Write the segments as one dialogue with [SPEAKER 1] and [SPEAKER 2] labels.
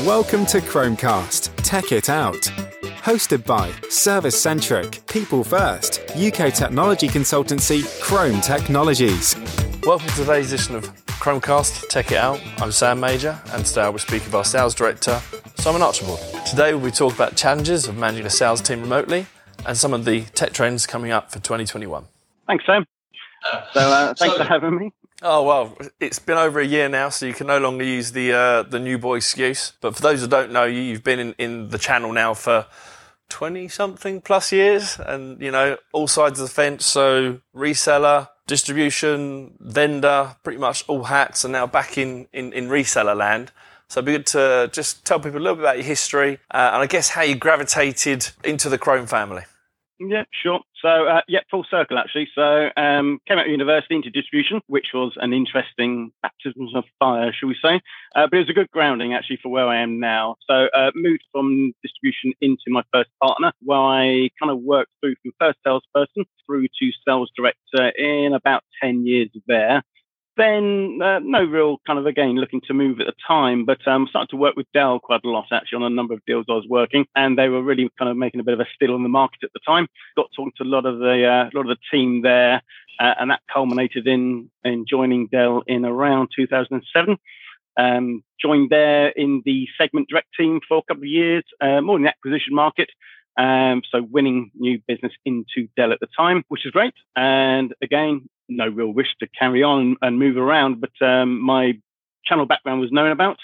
[SPEAKER 1] Welcome to Chromecast, Tech It Out. Hosted by service-centric, people-first, UK technology consultancy Chrome Technologies.
[SPEAKER 2] Welcome to today's edition of Chromecast, Tech It Out. I'm Sam Major, and today I will speak with our sales director, Simon Archibald. Today we'll be talking about challenges of managing a sales team remotely and some of the tech trends coming up for 2021.
[SPEAKER 3] Thanks, Sam. Thanks for having me.
[SPEAKER 2] Oh, well, it's been over a year now, so you can no longer use the new boy excuse. But for those who don't know you, you've been in the channel now for 20-something plus years, and, you know, all sides of the fence, so reseller, distribution, vendor, pretty much all hats, and now back in reseller land. So it'd be good to just tell people a little bit about your history, and I guess how you gravitated into the Chrome family.
[SPEAKER 3] Yeah, sure. So, full circle, actually. So, came out of university into distribution, which was an interesting baptism of fire, shall we say. But it was a good grounding, actually, for where I am now. So, moved from distribution into my first partner, where I kind of worked through from first salesperson through to sales director in about 10 years there. Then, no real kind of, again, looking to move at the time, but started to work with Dell quite a lot, actually, on a number of deals I was working, and they were really kind of making a bit of a still on the market at the time. Got talking to a lot of the team there, and that culminated in joining Dell in around 2007. Joined there in the segment direct team for a couple of years, more in the acquisition market. So winning new business into Dell at the time, which is great. And again, no real wish to carry on and move around, but my channel background was known about.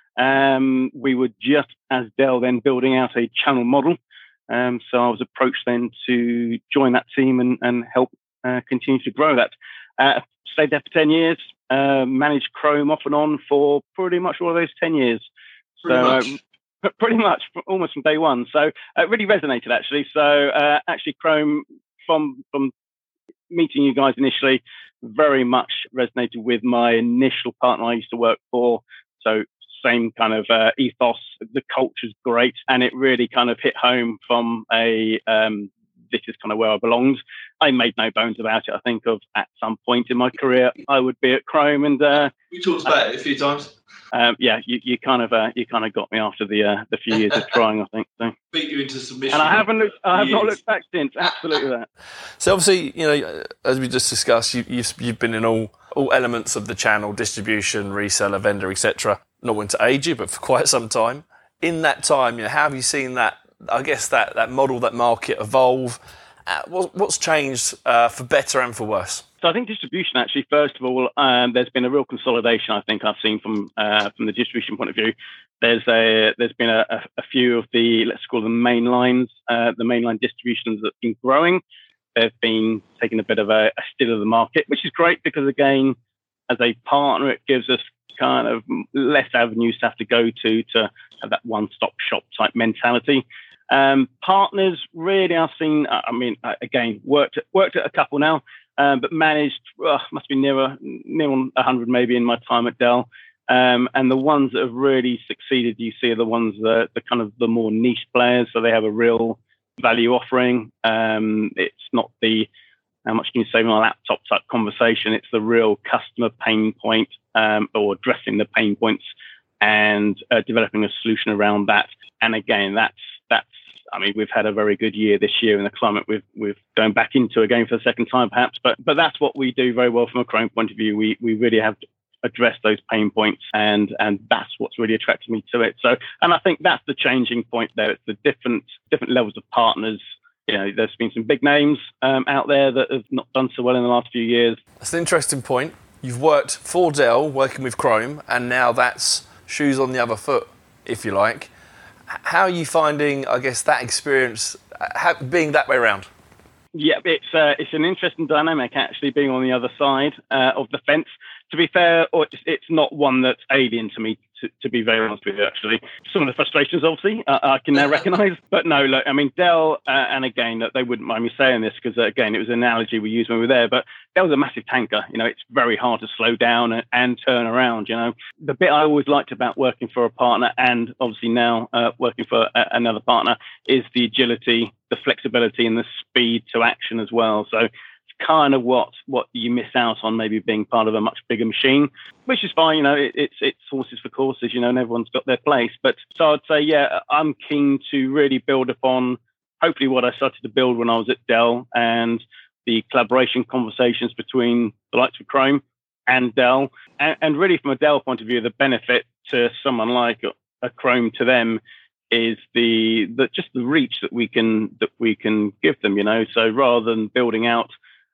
[SPEAKER 3] We were just, as Dell, then building out a channel model. So I was approached then to join that team and help continue to grow that. Stayed there for 10 years, managed Chrome off and on for pretty much all of those 10 years. Pretty much, almost from day one. So it really resonated, actually. So actually, Chrome, from meeting you guys initially, very much resonated with my initial partner I used to work for. So same kind of ethos. The culture's great, and it really kind of hit home from a this is kind of where I belonged. I made no bones about it. I think of at some point in my career I would be at Chrome, and
[SPEAKER 2] we talked about it a few times.
[SPEAKER 3] You kind of got me after the few years of trying, I think. So.
[SPEAKER 2] Beat you into submission.
[SPEAKER 3] And I have not looked back since. Absolutely that.
[SPEAKER 2] So obviously, you know, as we just discussed, you've been in all elements of the channel, distribution, reseller, vendor, etc. Not wanting to age you, but for quite some time. In that time, you know, how have you seen that? I guess that model, that market evolve. What's changed for better and for worse?
[SPEAKER 3] So I think distribution, actually, first of all, there's been a real consolidation. I think I've seen from the distribution point of view. There's been a few of the, let's call them mainlines, the mainline distributions that have been growing. They've been taking a bit of a still of the market, which is great because, again, as a partner, it gives us kind of less avenues to have to go to have that one-stop shop type mentality. Partners, really, I've seen, again, worked at a couple now, but managed, must be near on 100 maybe in my time at Dell. And the ones that have really succeeded, you see, are the ones that the kind of the more niche players. So they have a real value offering. It's not the, how much can you save on a laptop type conversation. It's the real customer pain point, or addressing the pain points and developing a solution around that. And again, that's, we've had a very good year this year in the climate we've going back into again for the second time, perhaps. But that's what we do very well from a Chrome point of view. We really have to address those pain points, and that's what's really attracted me to it. So, and I think that's the changing point there. It's the different levels of partners. You know, there's been some big names out there that have not done so well in the last few years.
[SPEAKER 2] That's an interesting point. You've worked for Dell, working with Chrome, and now that's shoes on the other foot, if you like. How are you finding, I guess, that experience being that way around?
[SPEAKER 3] Yeah, it's an interesting dynamic, actually, being on the other side of the fence. To be fair, it's not one that's alien to me, to be very honest with you, actually. Some of the frustrations, obviously, I can now recognise. But no, look, I mean, Dell, and again, they wouldn't mind me saying this because, again, it was an analogy we used when we were there, but Dell's a massive tanker. You know, it's very hard to slow down and turn around, you know. The bit I always liked about working for a partner and obviously now working for another partner is the agility, the flexibility and the speed to action as well. So kind of what you miss out on maybe being part of a much bigger machine, which is fine. It's horses for courses, and everyone's got their place. But so I'd say, yeah, I'm keen to really build upon hopefully what I started to build when I was at Dell, and the collaboration conversations between the likes of Chrome and Dell, and really from a Dell point of view, the benefit to someone like a Chrome to them is the just the reach that we can give them. So rather than building out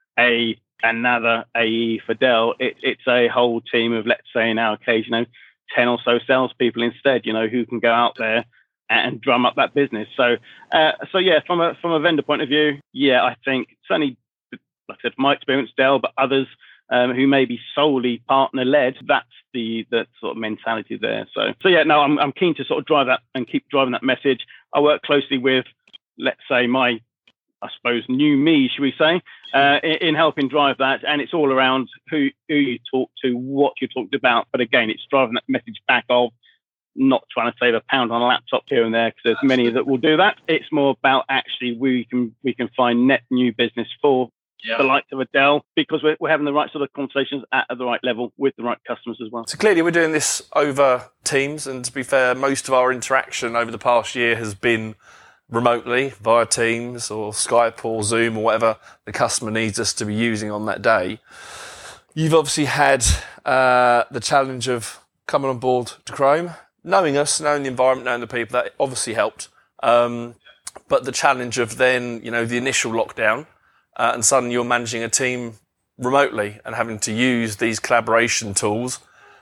[SPEAKER 3] another AE for Dell, it's a whole team of, let's say in our case, 10 or so salespeople instead, who can go out there and drum up that business. So yeah, from a vendor point of view, yeah, I think certainly, like I said, from my experience, Dell, but others who may be solely partner led, that's the sort of mentality there. So yeah, no, I'm keen to sort of drive that and keep driving that message. I work closely with, let's say, I suppose, new me, should we say, in helping drive that. And it's all around who you talk to, what you talked about. But again, it's driving that message back of not trying to save a pound on a laptop here and there, because there's many that will do that. It's more about actually we can find net new business for the likes of Dell, because we're having the right sort of conversations at the right level with the right customers as well.
[SPEAKER 2] So clearly we're doing this over Teams, and to be fair, most of our interaction over the past year has been remotely via Teams or Skype or Zoom or whatever the customer needs us to be using on that day. You've obviously had the challenge of coming on board to Chrome, knowing us, knowing the environment, knowing the people. That obviously helped. But the challenge of then, the initial lockdown, and suddenly you're managing a team remotely and having to use these collaboration tools,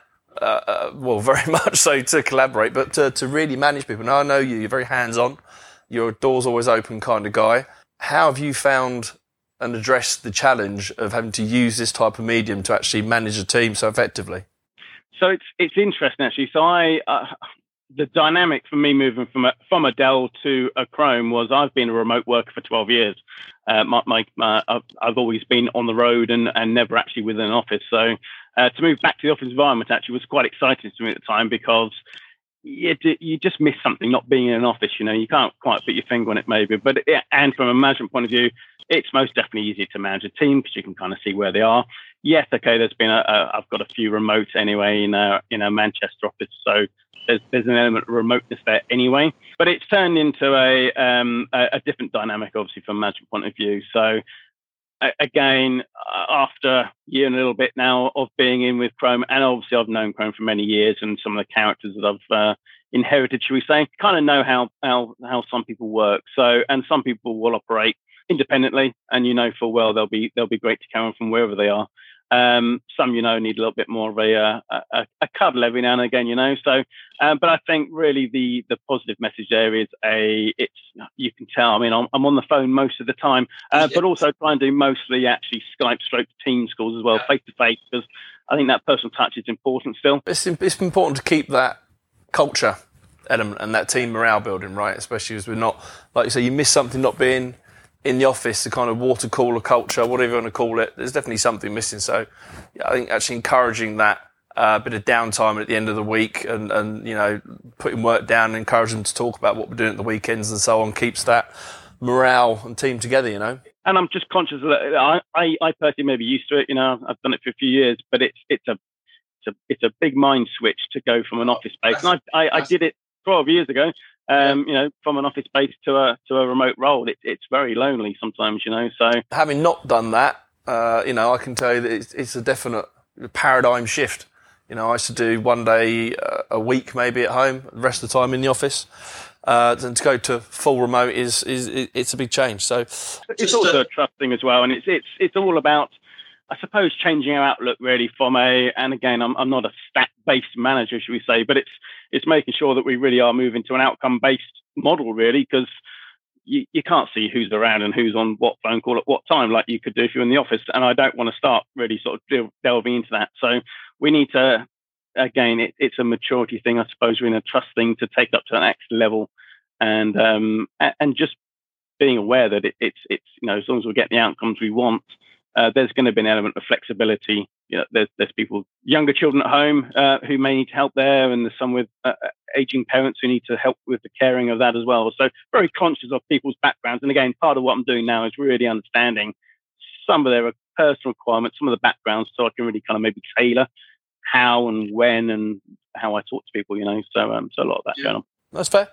[SPEAKER 2] very much so to collaborate, but to really manage people. Now, I know you're very hands-on. You're a doors always open kind of guy. How have you found and addressed the challenge of having to use this type of medium to actually manage a team so effectively?
[SPEAKER 3] So it's interesting, actually. So the dynamic for me moving from a Dell to a Chrome was I've been a remote worker for 12 years. I've always been on the road and never actually within an office. So to move back to the office environment actually was quite exciting to me at the time, because you just miss something not being in an office. You can't quite put your finger on it maybe, and from a management point of view, it's most definitely easier to manage a team because you can kind of see where they are. Yes, okay, there's been I've got a few remotes anyway in a Manchester office, so there's an element of remoteness there anyway. But it's turned into a different dynamic, obviously, from a management point of view. So again, after a year and a little bit now of being in with Chrome, and obviously I've known Chrome for many years, and some of the characters that I've inherited, shall we say, kind of know how some people work. So, and some people will operate independently, and full well they'll be great to carry on from wherever they are. Some need a little bit more of a cuddle every now and again, So, but I think really the positive message there is you can tell. I mean, I'm on the phone most of the time, but also try and do mostly actually Skype / Teams calls as well, face to face, because I think that personal touch is important still.
[SPEAKER 2] It's important to keep that culture element and that team morale building, right? Especially as we're not, like you say, you miss something not being in the office, the kind of water cooler culture, whatever you want to call it. There's definitely something missing. So yeah, I think actually encouraging that bit of downtime at the end of the week and putting work down and encouraging them to talk about what we're doing at the weekends and so on keeps that morale and team together,
[SPEAKER 3] And I'm just conscious of that. I personally may be used to it. I've done it for a few years, but it's a big mind switch to go from an office space. And I did it 12 years ago. From an office space to a remote role, it's very lonely sometimes, So
[SPEAKER 2] having not done that, I can tell you that it's a definite paradigm shift. I used to do one day a week maybe at home, the rest of the time in the office. And to go to full remote it's a big change. So
[SPEAKER 3] it's also a trust thing as well, and it's all about, I suppose, changing our outlook really and again, I'm not a stat-based manager, should we say, but it's making sure that we really are moving to an outcome-based model, really, because you can't see who's around and who's on what phone call at what time, like you could do if you're in the office. And I don't want to start really sort of delving into that. So we need to, again, it's a maturity thing, I suppose, we're in a trust thing to take up to the next level, and just being aware that it's as long as we get the outcomes we want, there's going to be an element of flexibility. There's people, younger children at home who may need help there, and there's some with aging parents who need to help with the caring of that as well. So very conscious of people's backgrounds. And again, part of what I'm doing now is really understanding some of their personal requirements, some of the backgrounds, so I can really kind of maybe tailor how and when and how I talk to people, so a lot of that going on.
[SPEAKER 2] That's fair.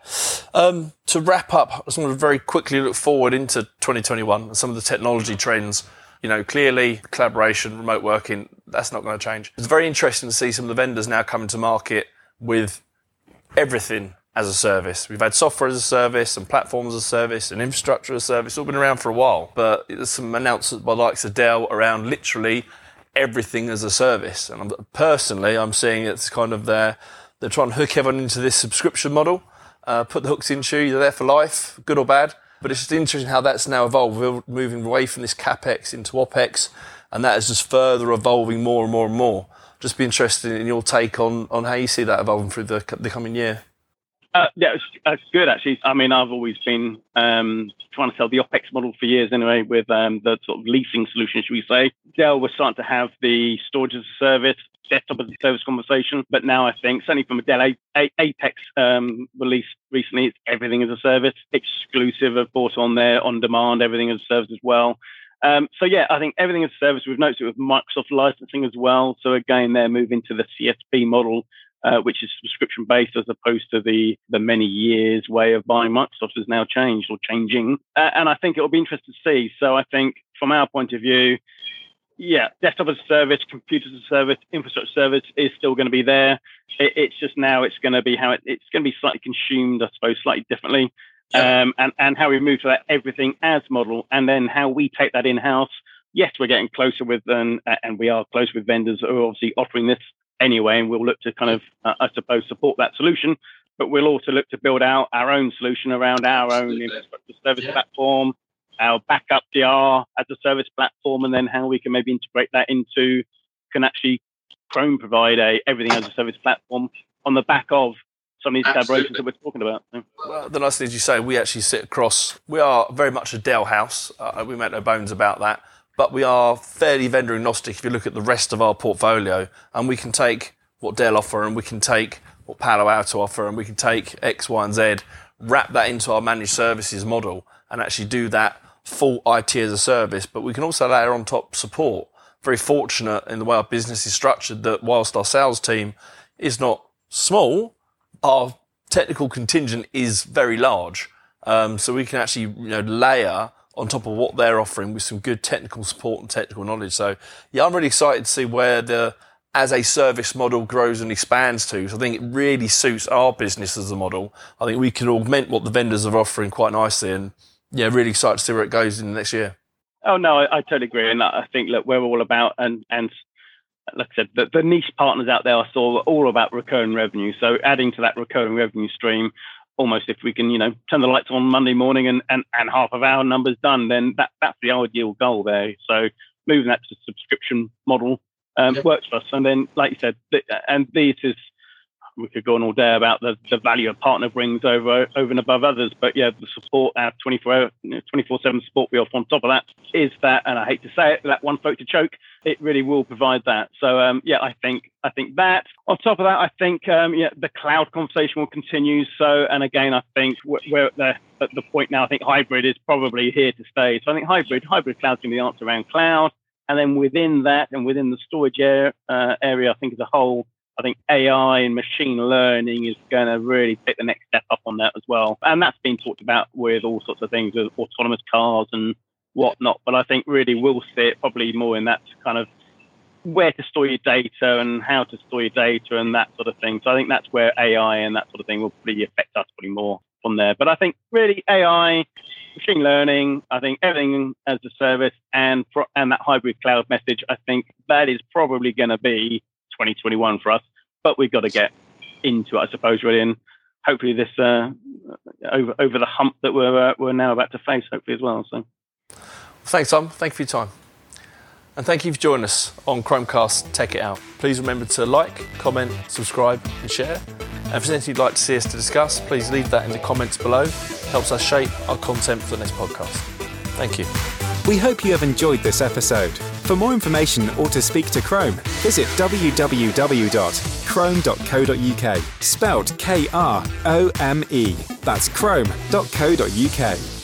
[SPEAKER 2] To wrap up, I just want to very quickly look forward into 2021 and some of the technology trends. Clearly collaboration, remote working, that's not going to change. It's very interesting to see some of the vendors now coming to market with everything as a service. We've had software as a service and platforms as a service and infrastructure as a service. It's all been around for a while, but there's some announcements by the likes of Dell around literally everything as a service. And I'm seeing it's kind of they're trying to hook everyone into this subscription model, put the hooks into you, they're there for life, good or bad. But it's just interesting how that's now evolved. We're moving away from this CapEx into OpEx, and that is just further evolving more and more and more. Just be interested in your take on how you see that evolving through the coming year.
[SPEAKER 3] Yeah, it's good, actually. I mean, I've always been trying to sell the OpEx model for years anyway with the sort of leasing solution, should we say. Dell was starting to have the storage as a service, desktop as a service conversation. But now I think, certainly from a Dell Apex release recently, it's everything as a service, exclusive, of course, on there, on demand, everything as a service as well. So yeah, I think everything as a service. We've noticed it with Microsoft licensing as well. So again, they're moving to the CSP model, which is subscription based as opposed to the many years way of buying Microsoft has now changed or changing. And I think it'll be interesting to see. So I think from our point of view, yeah, desktop as a service, computers as a service, infrastructure service is still going to be there. It's just now it's going to be how it's going to be slightly consumed, I suppose, slightly differently. Yeah. And how we move to that everything as model, and then how we take that in-house. Yes, we're getting closer with them, and we are close with vendors who are obviously offering this anyway, and we'll look to kind of, I suppose, support that solution. But we'll also look to build out our own solution around our own infrastructure service platform, our backup DR as a service platform, and then how we can maybe integrate that into, can actually Chrome provide a everything as a service platform on the back of some of these collaborations that we're talking about.
[SPEAKER 2] Well, the nice thing is you say we actually sit across, we are very much a Dell house. We make no bones about that. But we are fairly vendor agnostic if you look at the rest of our portfolio, and we can take what Dell offer and we can take what Palo Alto offer and we can take X, Y, and Z, wrap that into our managed services model and actually do that full IT as a service. But we can also layer on top support. Very fortunate in the way our business is structured that whilst our sales team is not small, our technical contingent is very large. So we can actually layer on top of what they're offering with some good technical support and technical knowledge. So, yeah, I'm really excited to see where the as a service model grows and expands to. So I think it really suits our business as a model. I think we can augment what the vendors are offering quite nicely, and yeah, really excited to see where it goes in the next year.
[SPEAKER 3] Oh, no, I totally agree. And I think, look, we're all about, and like I said, the niche partners out there are all about recurring revenue. So adding to that recurring revenue stream, almost if we can, turn the lights on Monday morning and half of our numbers done, then that's the ideal goal there. So moving that to the subscription model works for us. And then, like you said, and this is, we could go on all day about the value a partner brings over and above others. But yeah, the support, our 24/7 support we offer on top of that is that, and I hate to say it, that one throat to choke, it really will provide that. So yeah, I think that on top of that, I think the cloud conversation will continue. So, and again, I think we're at the point now, I think hybrid is probably here to stay. So I think hybrid cloud's going to be the answer around cloud. And then within that and within the storage area, I think as a whole, I think AI and machine learning is going to really take the next step up on that as well. And that's been talked about with all sorts of things, with autonomous cars and whatnot. But I think really we'll see it probably more in that kind of where to store your data and how to store your data and that sort of thing. So I think that's where AI and that sort of thing will probably affect us pretty more from there. But I think really AI, machine learning, I think everything as a service and that hybrid cloud message, I think that is probably going to be 2021 for us, but we've got to get into it, I suppose, really, and hopefully this over the hump that we're now about to face, hopefully as well. So,
[SPEAKER 2] thanks, Tom. Thank you for your time, and thank you for joining us on Chromecast Tech It Out. Please remember to like, comment, subscribe, and share. And if there's anything you'd like to see us to discuss, please leave that in the comments below. It helps us shape our content for the next podcast. Thank you.
[SPEAKER 1] We hope you have enjoyed this episode. For more information or to speak to Chrome, visit www.chrome.co.uk, spelled Krome. That's chrome.co.uk.